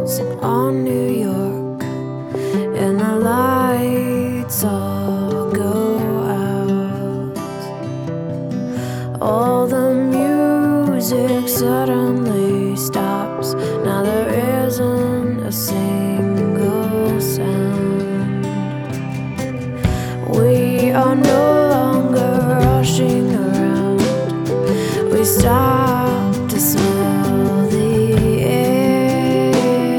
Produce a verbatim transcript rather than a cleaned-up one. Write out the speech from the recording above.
walls on New York, and the lights all go out. All the music suddenly stops. Now there isn't a single